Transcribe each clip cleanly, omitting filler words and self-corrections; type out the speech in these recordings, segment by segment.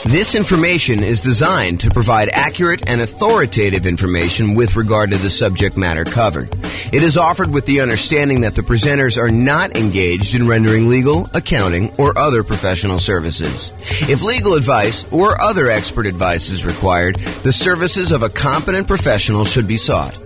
This information is designed to provide accurate and authoritative information with regard to the subject matter covered. It is offered with the understanding that the presenters are not engaged in rendering legal, accounting, or other professional services. If legal advice or other expert advice is required, the services of a competent professional should be sought.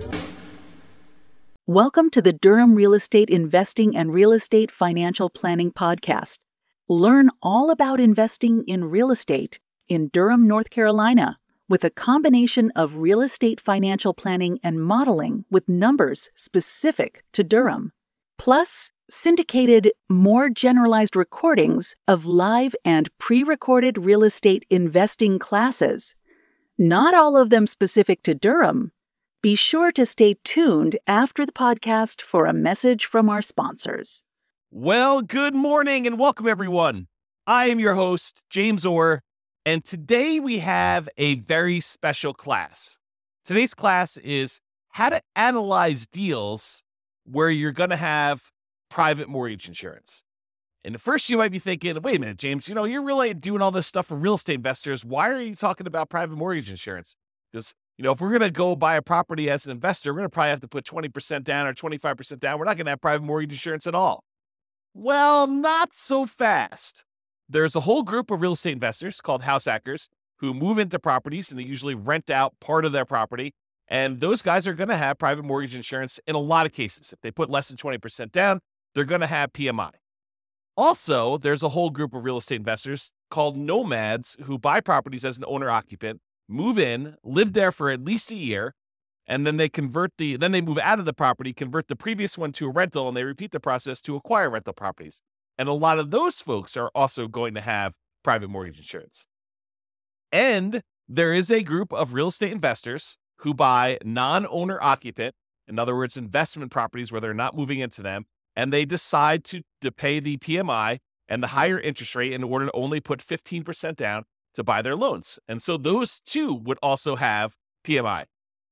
Welcome to the Durham Real Estate Investing and Real Estate Financial Planning Podcast. Learn all about investing in real estate in Durham, North Carolina, with a combination of real estate financial planning and modeling with numbers specific to Durham, plus syndicated, more generalized recordings of live and pre-recorded real estate investing classes. Not all of them specific to Durham. Be sure to stay tuned after the podcast for a message from our sponsors. Well, good morning and welcome, everyone. I am your host, James Orr, and today we have a very special class. Today's class is how to analyze deals where you're going to have private mortgage insurance. And at first you might be thinking, wait a minute, James, you're really doing all this stuff for real estate investors. Why are you talking about private mortgage insurance? Because, if we're going to go buy a property as an investor, we're going to probably have to put 20% down or 25% down. We're not going to have private mortgage insurance at all. Well, not so fast. There's a whole group of real estate investors called house hackers who move into properties and they usually rent out part of their property. And those guys are going to have private mortgage insurance in a lot of cases. If they put less than 20% down, they're going to have PMI. Also, there's a whole group of real estate investors called nomads who buy properties as an owner-occupant, move in, live there for at least a year, and then they move out of the property, convert the previous one to a rental, and they repeat the process to acquire rental properties. And a lot of those folks are also going to have private mortgage insurance. And there is a group of real estate investors who buy non-owner occupant, in other words, investment properties where they're not moving into them, and they decide to pay the PMI and the higher interest rate in order to only put 15% down to buy their loans. And so those two would also have PMI.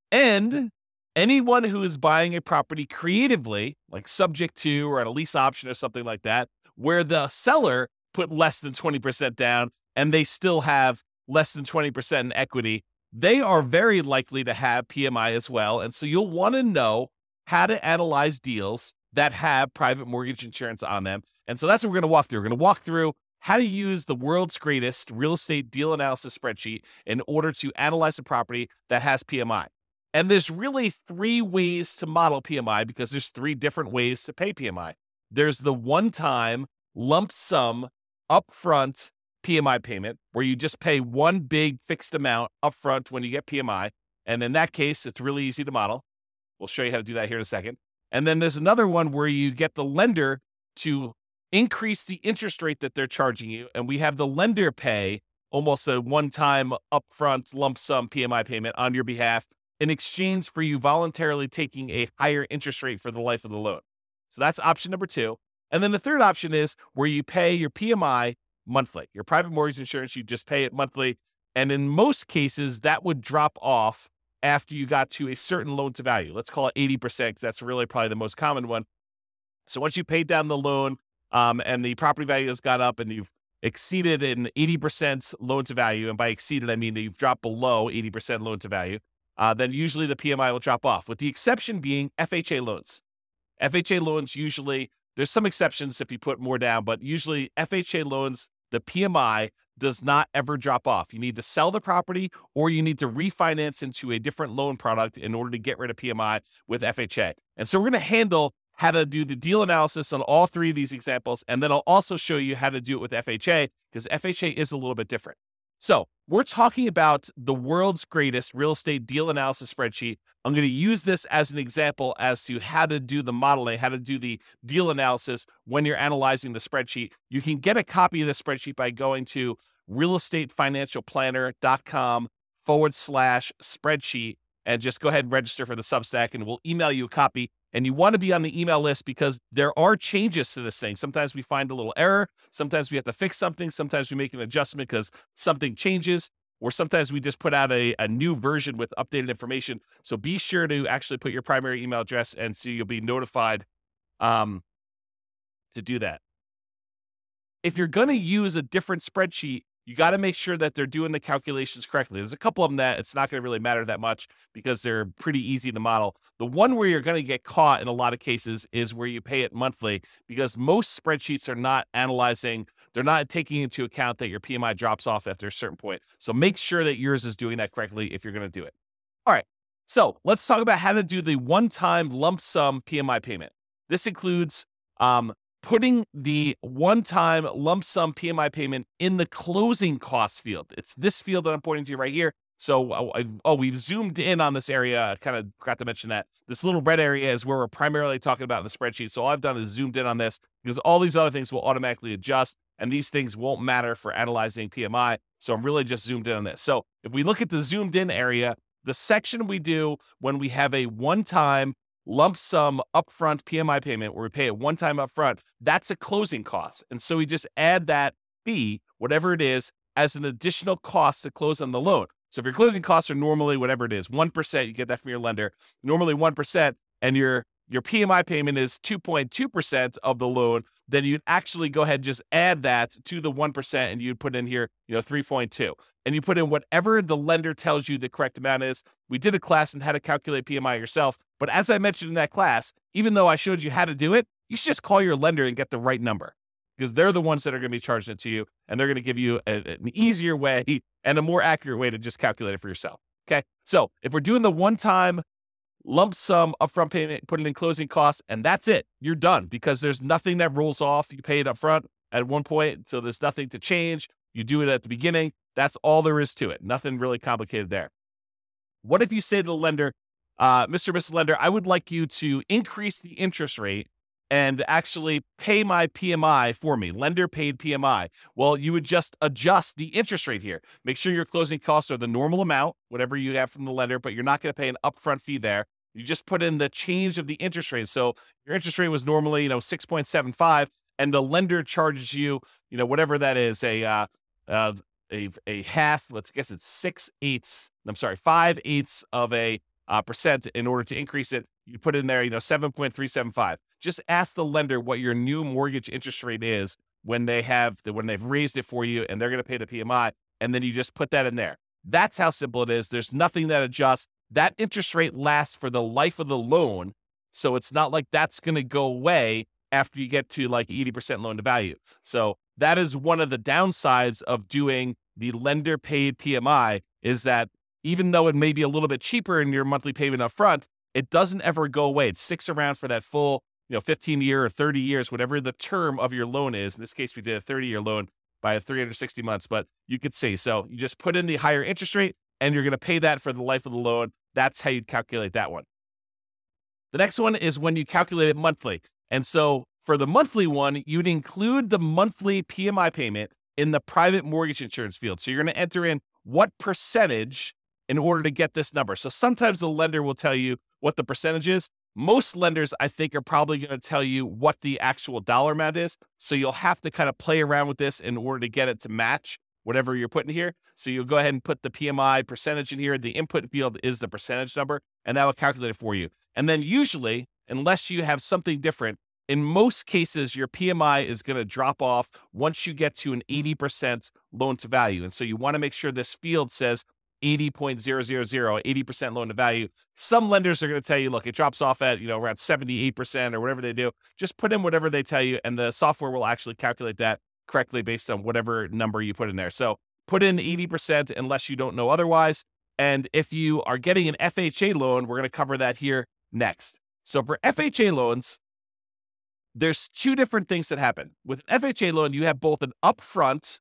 And anyone who is buying a property creatively, like subject to or at a lease option or something like that, where the seller put less than 20% down and they still have less than 20% in equity, they are very likely to have PMI as well. And so you'll want to know how to analyze deals that have private mortgage insurance on them. And so that's what we're going to walk through. We're going to walk through how to use the world's greatest real estate deal analysis spreadsheet in order to analyze a property that has PMI. And there's really three ways to model PMI because there's three different ways to pay PMI. There's the one-time lump sum upfront PMI payment where you just pay one big fixed amount upfront when you get PMI. And in that case, it's really easy to model. We'll show you how to do that here in a second. And then there's another one where you get the lender to increase the interest rate that they're charging you. And we have the lender pay almost a one-time upfront lump sum PMI payment on your behalf in exchange for you voluntarily taking a higher interest rate for the life of the loan. So that's option number two. And then the third option is where you pay your PMI monthly. Your private mortgage insurance, you just pay it monthly. And in most cases, that would drop off after you got to a certain loan to value. Let's call it 80% because that's really probably the most common one. So once you paid down the loan and the property value has gone up and you've exceeded an 80% loan to value, and by exceeded, I mean that you've dropped below 80% loan to value, then usually the PMI will drop off, with the exception being FHA loans. FHA loans usually, there's some exceptions if you put more down, but usually FHA loans, the PMI does not ever drop off. You need to sell the property or you need to refinance into a different loan product in order to get rid of PMI with FHA. And so we're going to handle how to do the deal analysis on all three of these examples, and then I'll also show you how to do it with FHA because FHA is a little bit different. So we're talking about the world's greatest real estate deal analysis spreadsheet. I'm going to use this as an example as to how to do the modeling, how to do the deal analysis when you're analyzing the spreadsheet. You can get a copy of the spreadsheet by going to realestatefinancialplanner.com/spreadsheet and just go ahead and register for the Substack and we'll email you a copy. And you want to be on the email list because there are changes to this thing. Sometimes we find a little error. Sometimes we have to fix something. Sometimes we make an adjustment because something changes. Or sometimes we just put out a new version with updated information. So be sure to actually put your primary email address and so you'll be notified to do that. If you're going to use a different spreadsheet, you got to make sure that they're doing the calculations correctly. There's a couple of them that it's not going to really matter that much because they're pretty easy to model. The one where you're going to get caught in a lot of cases is where you pay it monthly, because most spreadsheets are not analyzing, they're not taking into account that your PMI drops off after a certain point. So make sure that yours is doing that correctly if you're going to do it. All right. So let's talk about how to do the one-time lump sum PMI payment. This includes putting the one-time lump sum PMI payment in the closing costs field. It's this field that I'm pointing to right here. So, we've zoomed in on this area. I kind of forgot to mention that. This little red area is where we're primarily talking about in the spreadsheet. So all I've done is zoomed in on this because all these other things will automatically adjust, and these things won't matter for analyzing PMI. So I'm really just zoomed in on this. So if we look at the zoomed in area, the section we do when we have a one-time lump sum upfront PMI payment where we pay it one time upfront, that's a closing cost. And so we just add that fee, whatever it is, as an additional cost to close on the loan. So if your closing costs are normally whatever it is, 1%, you get that from your lender, normally 1%, and your PMI payment is 2.2% of the loan, then you'd actually go ahead and just add that to the 1%, and you'd put in here, 3.2. And you put in whatever the lender tells you the correct amount is. We did a class on how to calculate PMI yourself, but as I mentioned in that class, even though I showed you how to do it, you should just call your lender and get the right number, because they're the ones that are going to be charging it to you, and they're going to give you an easier way and a more accurate way to just calculate it for yourself. Okay, so if we're doing the one-time lump sum upfront payment, put it in closing costs, and that's it, you're done, because there's nothing that rolls off. You pay it upfront at one point, so there's nothing to change. You do it at the beginning. That's all there is to it. Nothing really complicated there. What if you say to the lender, Mr. Mrs. Lender, I would like you to increase the interest rate and actually pay my PMI for me, lender paid PMI. Well, you would just adjust the interest rate here. Make sure your closing costs are the normal amount, whatever you have from the lender, but you're not going to pay an upfront fee there. You just put in the change of the interest rate. So your interest rate was normally, 6.75, and the lender charges you, whatever that is, a half, let's guess it's 5/8 of a percent in order to increase it. You put in there, 7.375. Just ask the lender what your new mortgage interest rate is when they've raised it for you, and they're going to pay the PMI, and then you just put that in there. That's how simple it is. There's nothing that adjusts. That interest rate lasts for the life of the loan, so it's not like that's going to go away after you get to like 80% loan to value. So that is one of the downsides of doing the lender paid PMI, is that even though it may be a little bit cheaper in your monthly payment up front, it doesn't ever go away. It sticks around for that full 15-year or 30 years, whatever the term of your loan is. In this case, we did a 30-year loan by 360 months, but you could see. So you just put in the higher interest rate, and you're going to pay that for the life of the loan. That's how you'd calculate that one. The next one is when you calculate it monthly. And so for the monthly one, you'd include the monthly PMI payment in the private mortgage insurance field. So you're going to enter in what percentage in order to get this number. So sometimes the lender will tell you what the percentage is. Most lenders, I think, are probably going to tell you what the actual dollar amount is. So you'll have to kind of play around with this in order to get it to match whatever you're putting here. So you'll go ahead and put the PMI percentage in here. The input field is the percentage number, and that will calculate it for you. And then usually, unless you have something different, in most cases, your PMI is going to drop off once you get to an 80% loan to value. And so you want to make sure this field says 80.000, 80% loan to value. Some lenders are going to tell you, look, it drops off at, around 78% or whatever they do. Just put in whatever they tell you, and the software will actually calculate that correctly based on whatever number you put in there. So put in 80% unless you don't know otherwise. And if you are getting an FHA loan, we're going to cover that here next. So for FHA loans, there's two different things that happen. With an FHA loan, you have both an upfront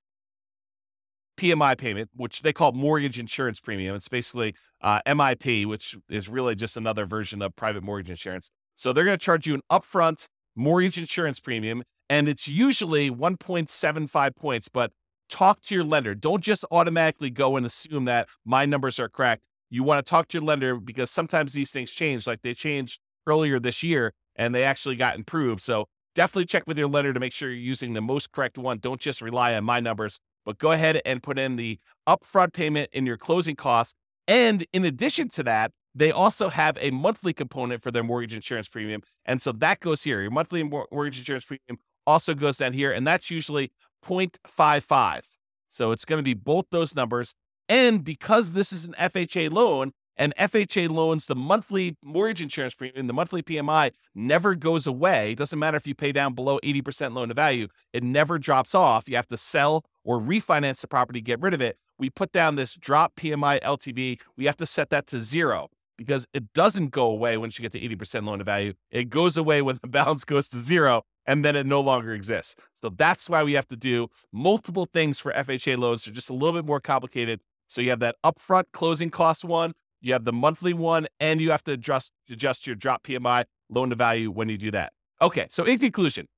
PMI payment, which they call mortgage insurance premium. It's basically MIP, which is really just another version of private mortgage insurance. So they're going to charge you an upfront mortgage insurance premium, and it's usually 1.75 points, but talk to your lender. Don't just automatically go and assume that my numbers are correct. You want to talk to your lender because sometimes these things change, like they changed earlier this year and they actually got improved. So definitely check with your lender to make sure you're using the most correct one. Don't just rely on my numbers, but go ahead and put in the upfront payment in your closing costs. And in addition to that, they also have a monthly component for their mortgage insurance premium. And so that goes here. Your monthly mortgage insurance premium also goes down here, and that's usually 0.55. So it's going to be both those numbers. And because this is an FHA loan, and FHA loans, the monthly mortgage insurance premium, the monthly PMI never goes away. It doesn't matter if you pay down below 80% loan to value. It never drops off. You have to sell or refinance the property, get rid of it. We put down this drop PMI LTV. We have to set that to 0 because it doesn't go away once you get to 80% loan to value. It goes away when the balance goes to 0, and then it no longer exists. So that's why we have to do multiple things for FHA loans. They're just a little bit more complicated. So you have that upfront closing cost one, you have the monthly one, and you have to adjust your drop PMI loan to value when you do that. Okay, so in conclusion,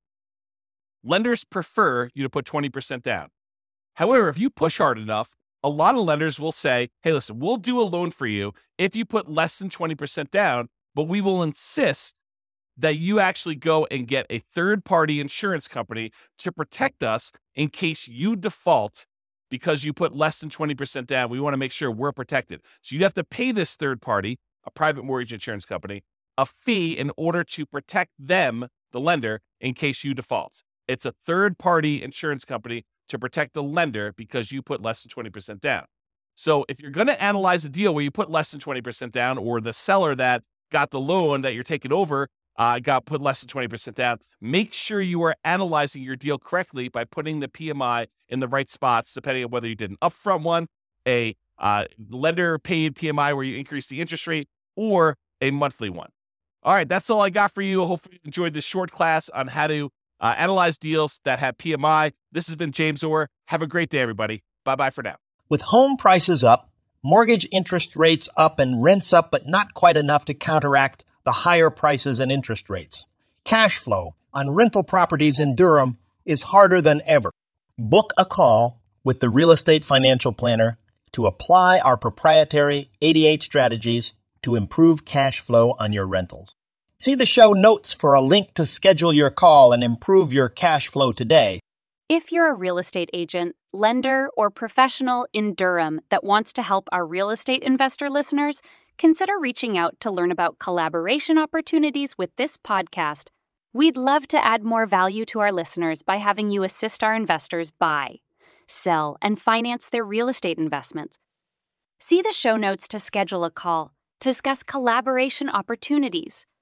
lenders prefer you to put 20% down. However, if you push hard enough, a lot of lenders will say, hey, listen, we'll do a loan for you if you put less than 20% down, but we will insist that you actually go and get a third-party insurance company to protect us in case you default because you put less than 20% down. We want to make sure we're protected. So you have to pay this third party, a private mortgage insurance company, a fee in order to protect them, the lender, in case you default. It's a third-party insurance company to protect the lender because you put less than 20% down. So if you're going to analyze a deal where you put less than 20% down, or the seller that got the loan that you're taking over got put less than 20% down, make sure you are analyzing your deal correctly by putting the PMI in the right spots, depending on whether you did an upfront one, a lender paid PMI where you increase the interest rate, or a monthly one. All right, that's all I got for you. Hopefully you enjoyed this short class on how to analyze deals that have PMI. This has been James Orr. Have a great day, everybody. Bye-bye for now. With home prices up, mortgage interest rates up, and rents up, but not quite enough to counteract the higher prices and interest rates, cash flow on rental properties in Durham is harder than ever. Book a call with the Real Estate Financial Planner to apply our proprietary 88 strategies to improve cash flow on your rentals. See the show notes for a link to schedule your call and improve your cash flow today. If you're a real estate agent, lender, or professional in Durham that wants to help our real estate investor listeners, consider reaching out to learn about collaboration opportunities with this podcast. We'd love to add more value to our listeners by having you assist our investors buy, sell, and finance their real estate investments. See the show notes to schedule a call to discuss collaboration opportunities.